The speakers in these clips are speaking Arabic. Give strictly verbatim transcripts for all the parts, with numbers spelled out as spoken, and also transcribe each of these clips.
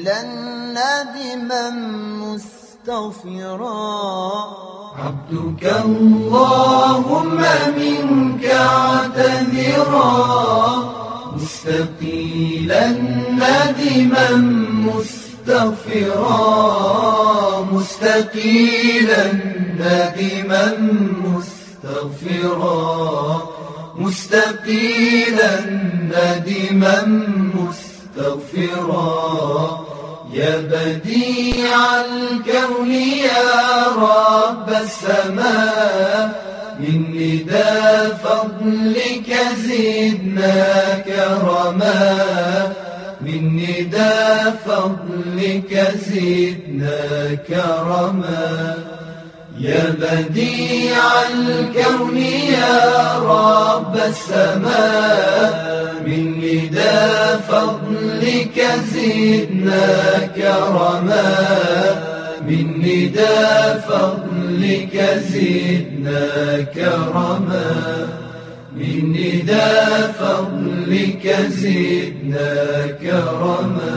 نادما مستغفرا عبدك اللهم منك اعتذرا مستقيلا نادما مستغفرا مستقيلا نادما مستغفرا مستقيلا نادما مستغفرا يا بديع الكون يا رب السماء من ندى فضلك زدنا كرما من ندى فضلك زدنا كرما يا بديع الكون يا رب السماء من ندى فضلك زدنا كرما من ندى فضلك زدنا كرما من ندى فضلك زدنا كرما.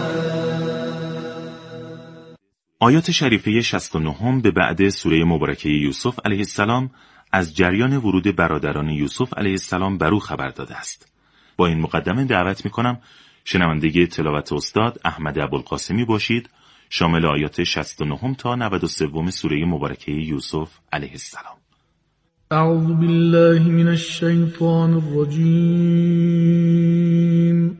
آیات شریفه شصت و نه به بعد سوره مبارکه یوسف علیه السلام از جریان ورود برادران یوسف علیه السلام بر او خبر داده است. با این مقدمه دعوت می‌کنم شنونده تلاوت استاد احمد ابوالقاسمی باشید، شامل آیات شصت و نه تا نود و سه سوره مبارکه یوسف علیه السلام. اعوذ بالله من الشیطان الرجیم.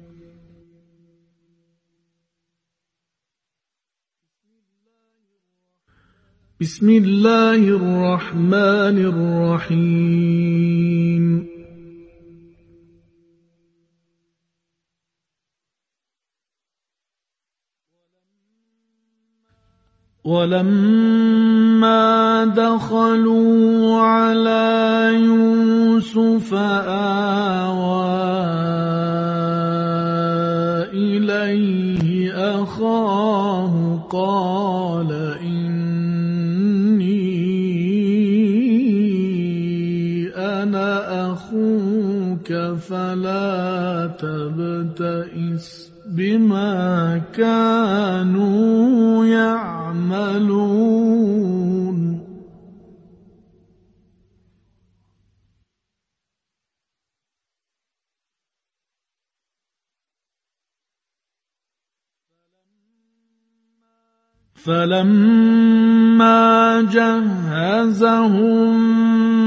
بسم الله الرحمن الرحیم. ولما دخلوا على يوسف آوى إليه أخاه قال فلا تبتئس بما كانوا يعملون. فلما جهزهم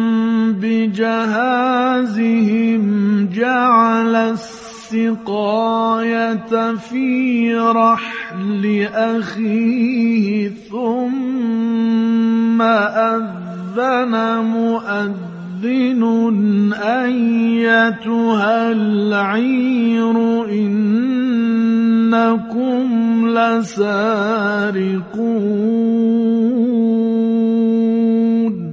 بجهازهم جعل السقاية في رحل أخيه ثم أذن مؤذن أيتها العير إنكم لسارقون.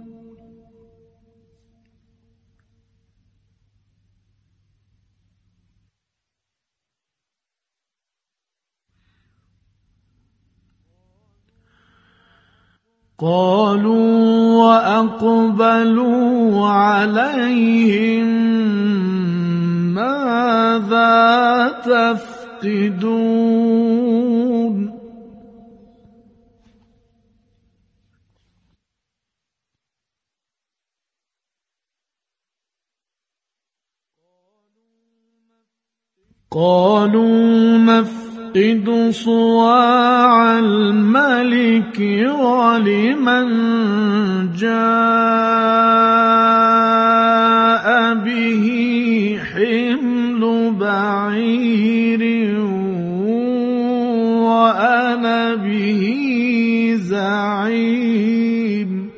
قالوا وأقبلوا عليهم ماذا تفقدون. قالوا نفقد صواع الملك ولمن جاء به حمل بعير وأنا به زعيم.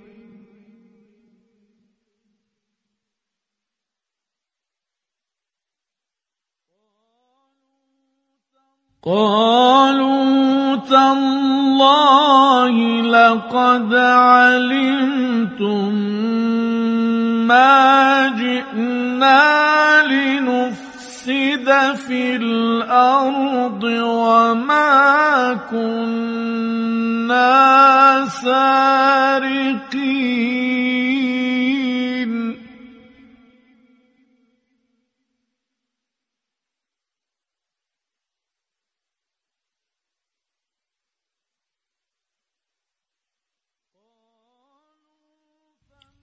قالوا تالله لقد علمتم ما جئنا لنفسد في الأرض وما كنا سارقين.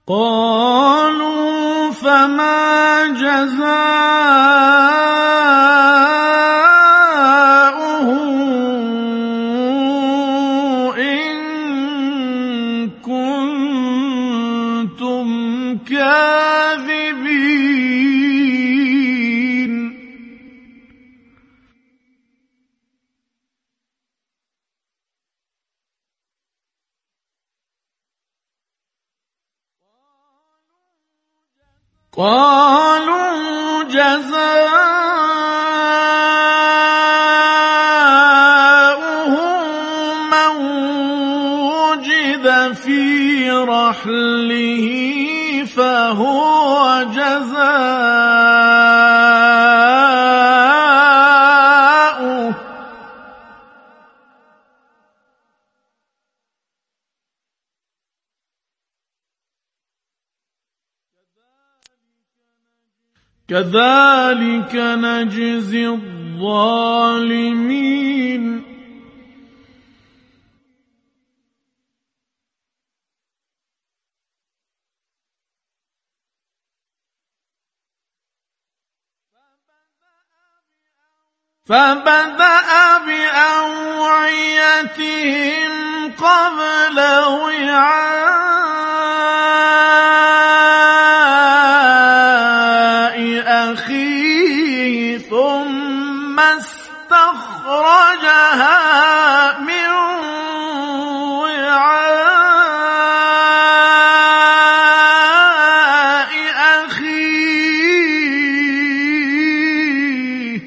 قالوا فما جزاؤه إن كنتم كاذبين قالوا جزاؤه من وجد في رحله فهو جزاؤه كذلك نجزي الظالمين فبدأ بأوعيتهم قبل وعاء أخيه ثم استخرجها من وعاء أخيه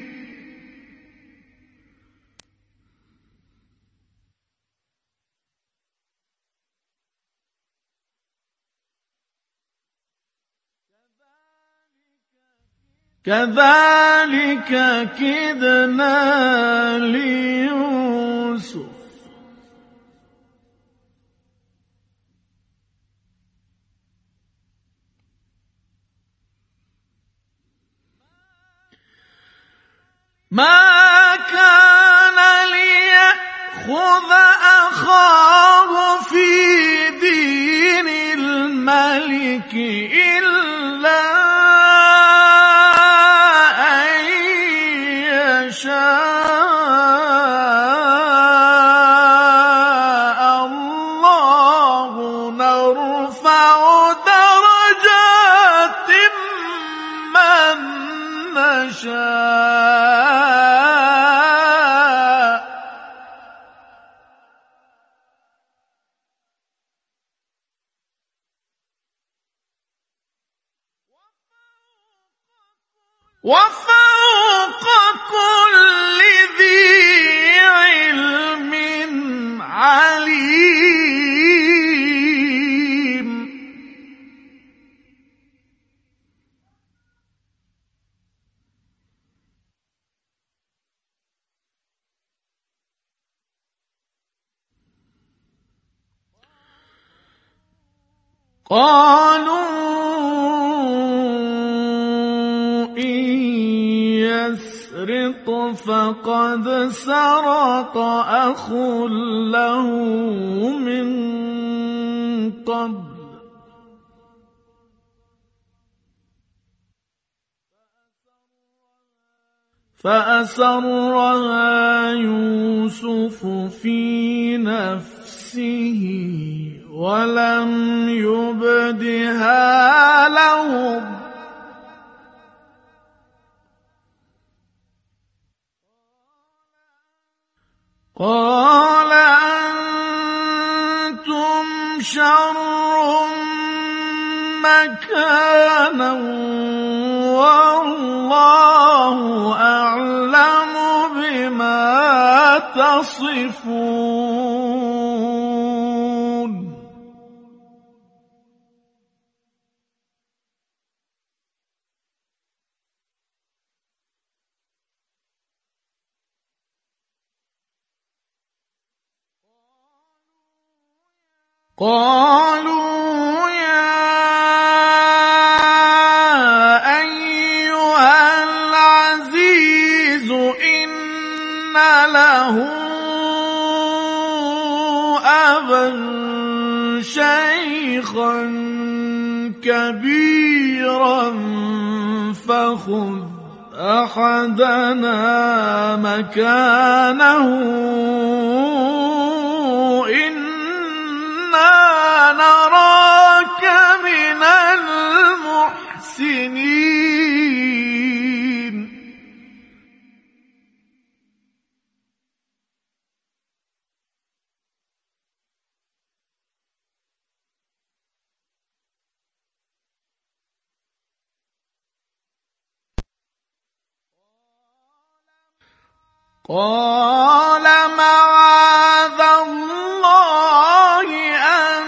كذلك كدنا ليوسف ما كان ليأخذ أخاه في دين الملك إلا شاء الله نرفع درجات من نشاء وفوق كل ذي علم عليم قالوا يسرق فقد سرق أخ له من قبل فأسرها يوسف في نفسه ولم يبدها لهم قال أنتم شر مكانا والله أعلم بما تصفون قالوا يا أيها العزيز إن له أبا شيخا كبيرا فخذ أحدنا مكانه إنا نراك من المحسنين. قال معاذ الله أن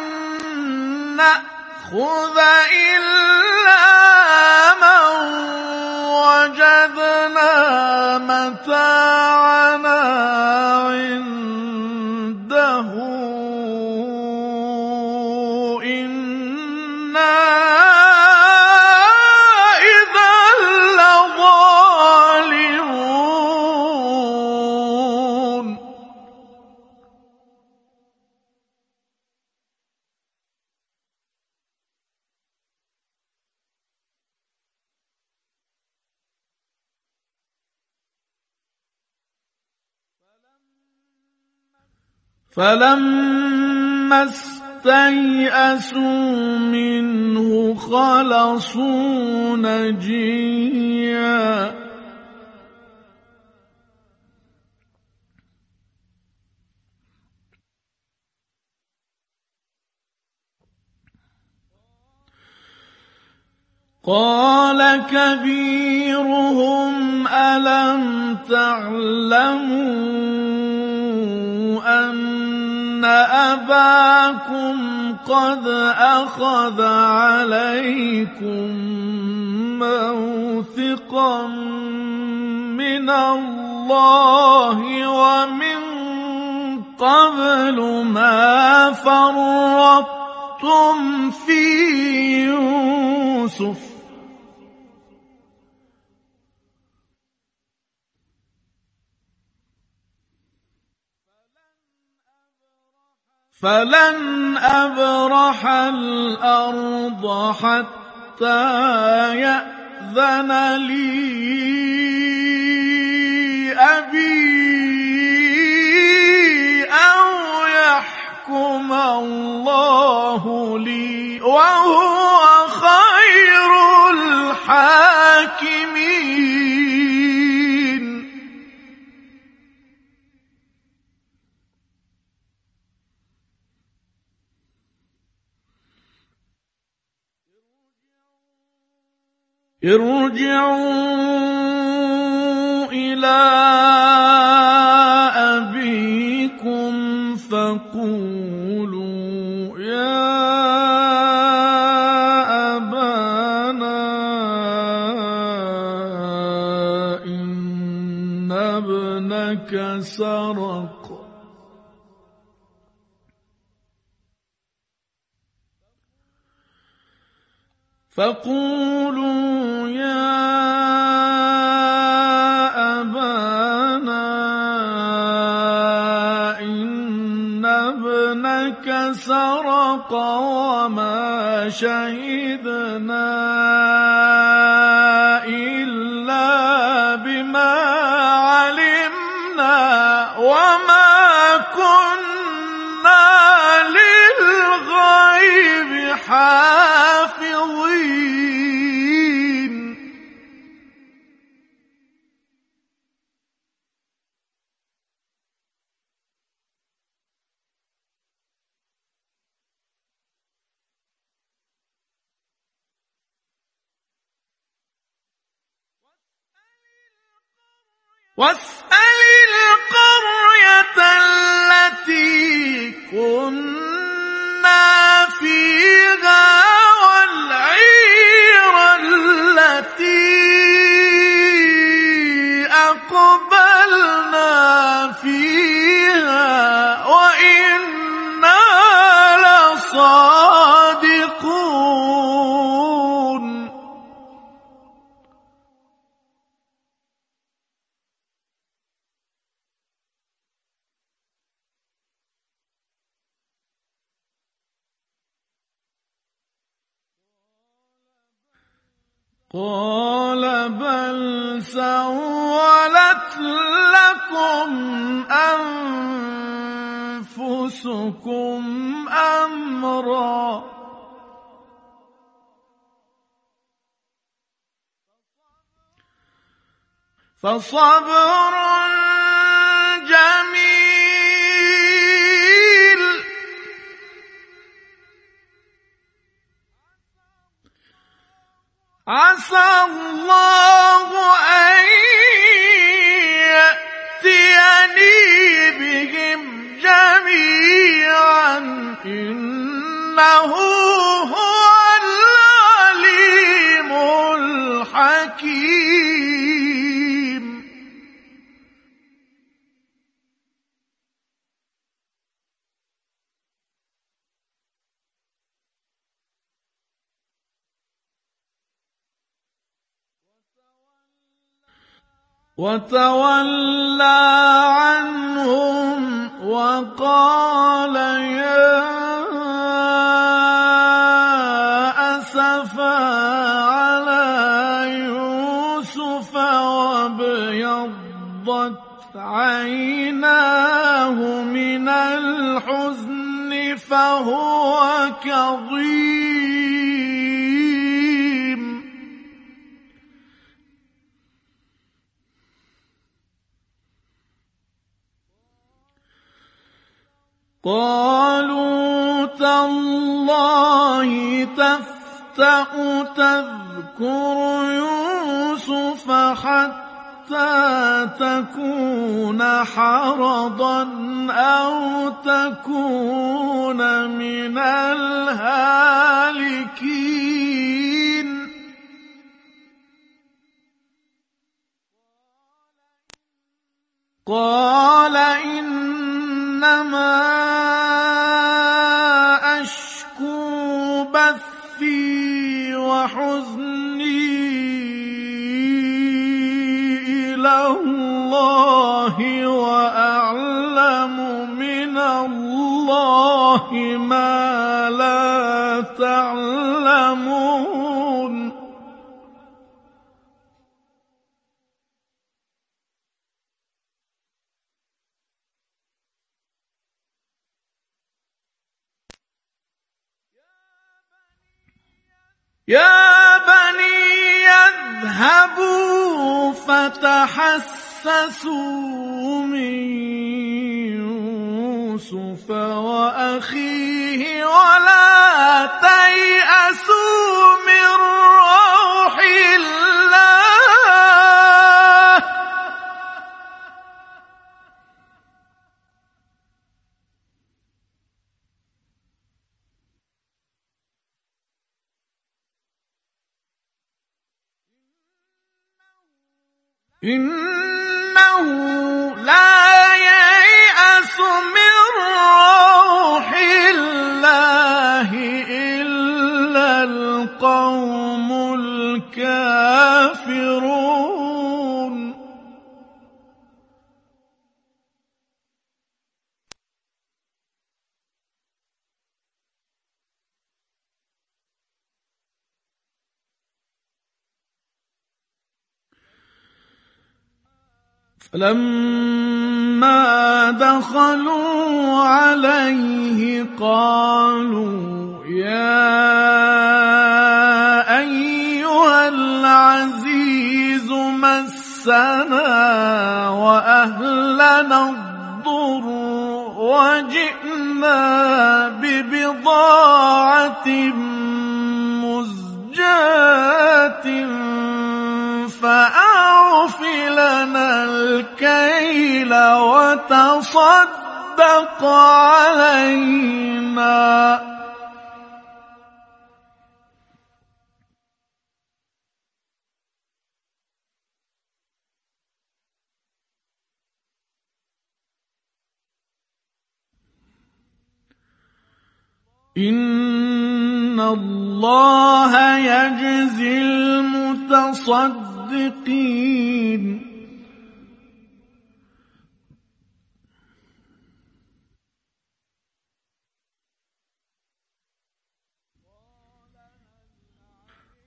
نأخذ إلا من وجدنا متاعنا عنده إنا فلما استيئسوا منه خلصوا نجيا قال كبيرهم ألم تعلموا أن أباكم قد أخذ عليكم موثقا من الله ومن قبل ما فرطتم في يوسف فلن أبرح الأرض حتى يأذن لي أبي أو يحكم الله لي وهو خير الحاكمين. ارجعوا إلى أبيكم فقولوا يا أبانا إن ابنك سرق فقولوا يا أبانا إن ابنك سرق وما شهدنا إلا بما علمنا وما كنا للغيب حافظين. واسأل القرية التي كنا فيها والعير التي أقبلنا فيها وإنا لصادقون. قال بل سولت لكم أنفسكم أمرا فصبر جميل عسى الله أن يأتيني بهم جميعا إنه هو العليم الحكيم. وتولى عنهم وقال يا أسفا على يوسف وابيضت عيناه من الحزن فهو كظيم. قالوا تالله تفتأ تذكر يوسف حتى تكون حرضا أو تكون من الهالكين. قال إنما أشكو بثي وحزني إلى الله وأعلم من الله ما لا تعلمون. يا بني اذهبوا فتحسسوا من يوسف وأخيه ولا تيأسوا من روح الله إنه لا ييأس من روح الله إلا القوم الكافرون. فلما دخلوا عليه قالوا يا أيها العزيز مسنا وأهلنا الضر وجئنا ببضاعة مزجاة فأعف لنا الكيل وتصدق علينا إن الله يجزي المتصدقين.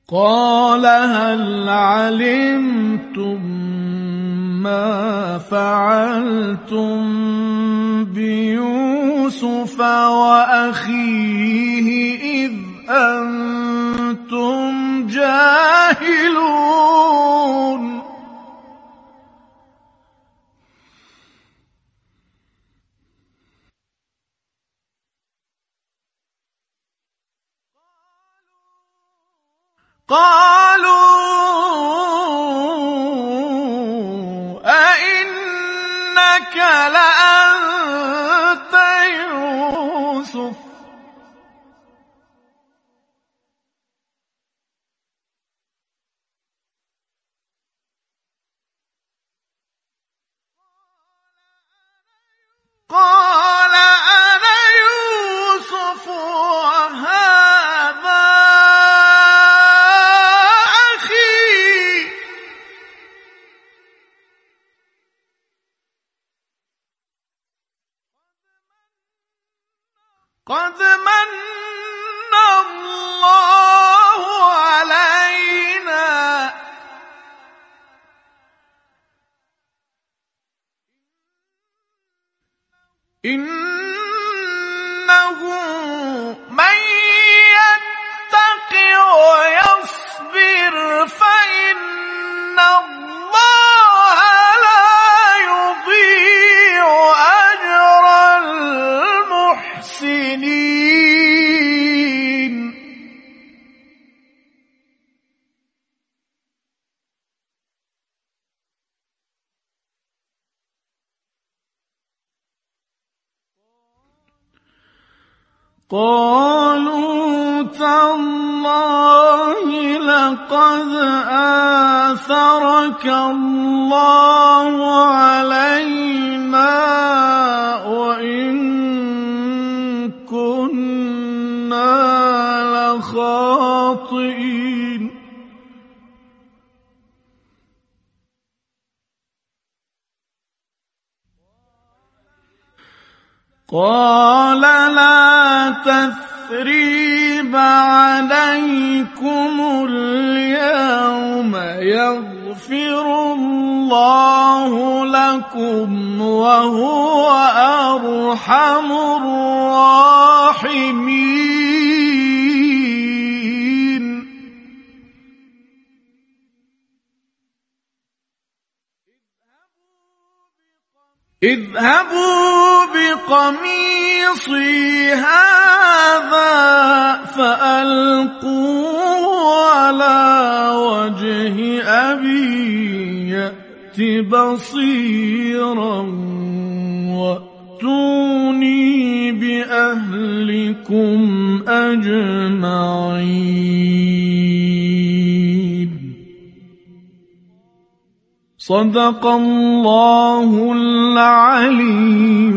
قال هل علمتم ما فعلتم بيوسف وأخيه إذ أنتم جاهلون قالوا أئنك لأنت يوسف قال أنا يوسف وهذا قد من الله علينا إنه من يتق ويصبر فإن الله لا يضيع أجر المحسنين قالوا تالله لقد آثرك الله علينا وإن كنا لخاطئين قال لا تثريب عليكم اليوم يغفر الله لكم وهو أرحم الراحمين اذهبوا بقميصي هذا فألقوه على وجه أبي يأت بصيرا وأتوني بأهلكم أجمعين صدق الله العلی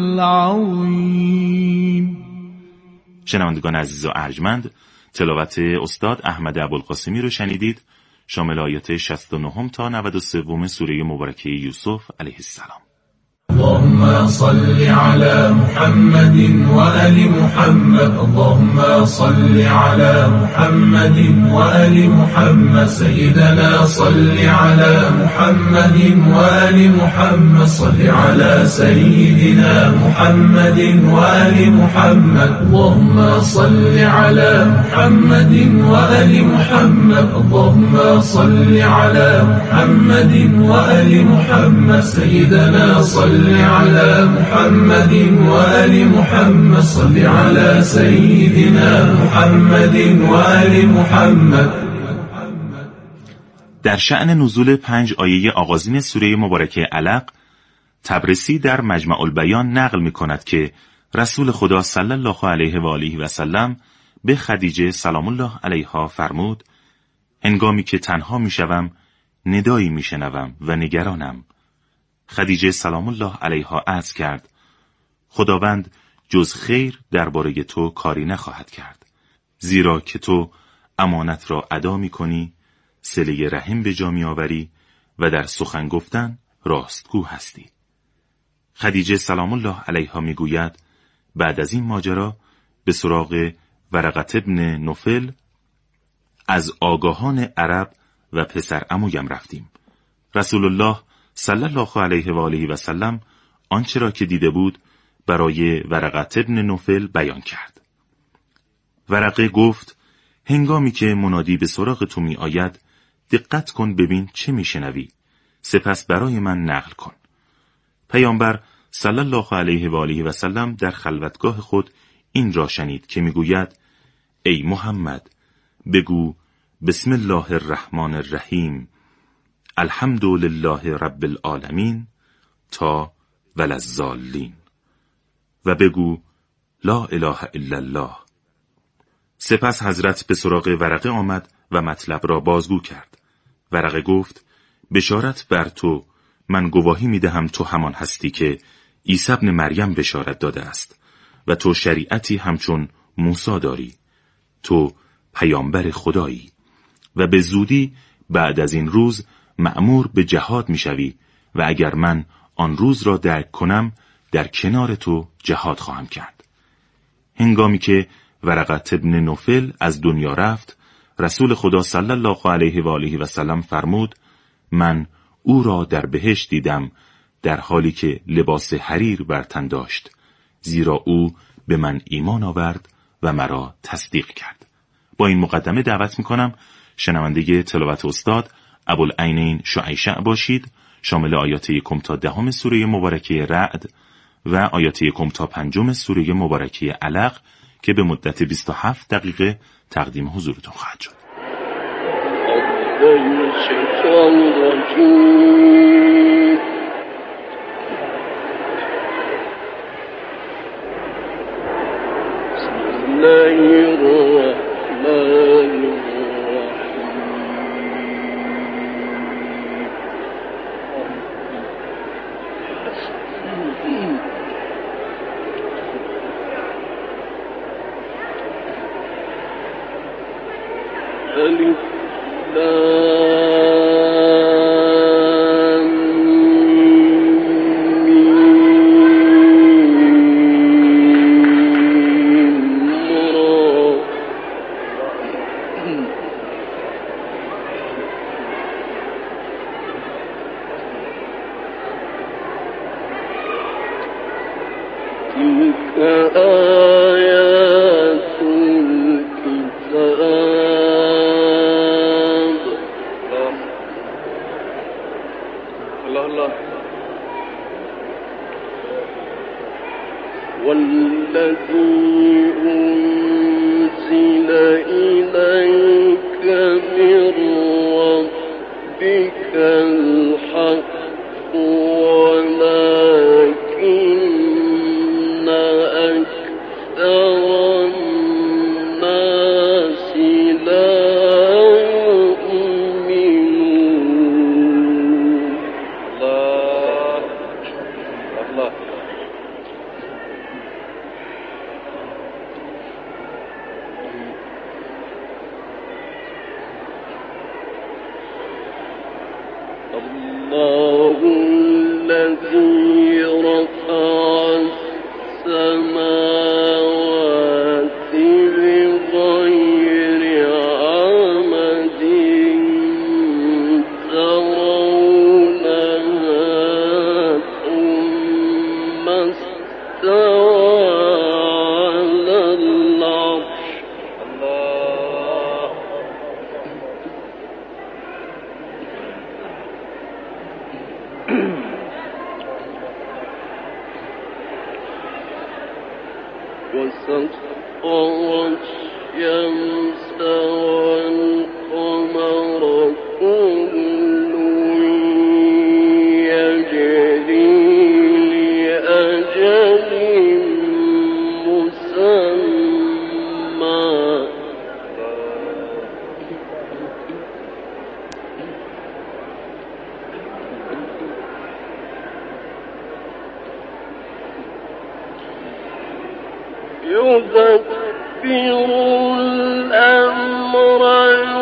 العظیم. شنوندگان عزیز و ارجمند، تلاوت استاد احمد ابوالقاسمی رو شنیدید، شامل آیات شصت و نه تا نود و سه سوره مبارکه یوسف علیه السلام. اللهم صل على محمد وآل محمد اللهم صل على محمد وآل محمد سيدنا صل على محمد وآل محمد صل على سيدنا محمد وآل محمد اللهم صل على محمد وآل محمد اللهم صل على محمد وآل محمد سيدنا صل على محمد وآل محمد صل على سيدنا محمد وآل محمد. در شأن نزول پنج آیه آغازین سوره مبارکه علق، طبرسی در مجمع البیان نقل می کند که رسول خدا صلی الله علیه و آله و سلم به خدیجه سلام الله علیها فرمود: هنگامی که تنها می شوم ندایی می شنوم و نگرانم. خدیجه سلام الله علیها عرض کرد: خداوند جز خیر درباره تو کاری نخواهد کرد، زیرا که تو امانت را ادا می کنی، صله رحم به جا می آوری و در سخن گفتن راستگو هستی. خدیجه سلام الله علیها می گوید بعد از این ماجرا به سراغ ورقه ابن نوفل از آگاهان عرب و پسر عمویم رفتیم. رسول الله صلی الله علیه و آله و سلم آنچه را که دیده بود برای ورقه ابن نوفل بیان کرد. ورقه گفت هنگامی که منادی به سراغ تو می آید دقت کن ببین چه می شنوی، سپس برای من نقل کن. پیامبر صلی الله علیه و آله و سلم در خلوتگاه خود این را شنید که می گوید ای محمد بگو بسم الله الرحمن الرحیم الحمد لله رب العالمین تا وللضالین و بگو لا اله الا الله. سپس حضرت به سراغ ورقه آمد و مطلب را بازگو کرد. ورقه گفت بشارت بر تو، من گواهی می دهم تو همان هستی که عیسی ابن مریم بشارت داده است و تو شریعتی همچون موسی داری، تو پیامبر خدایی و به زودی بعد از این روز مأمور به جهاد می شوی و اگر من آن روز را درک کنم در کنار تو جهاد خواهم کرد. هنگامی که ورقه ابن نوفل از دنیا رفت، رسول خدا صلی الله علیه و آله و سلم فرمود من او را در بهشت دیدم در حالی که لباس حریر بر تن داشت، زیرا او به من ایمان آورد و مرا تصدیق کرد. با این مقدمه دعوت میکنم شنونده تلاوت استاد ابوالعینین شعیشع باشید، شامل آیات یکم تا دهم سوره مبارکه رعد و آیات یکم تا پنجم سوره مبارکه علق که به مدت بیست و هفت دقیقه تقدیم حضورتون خواهد شد. يدبر الأمر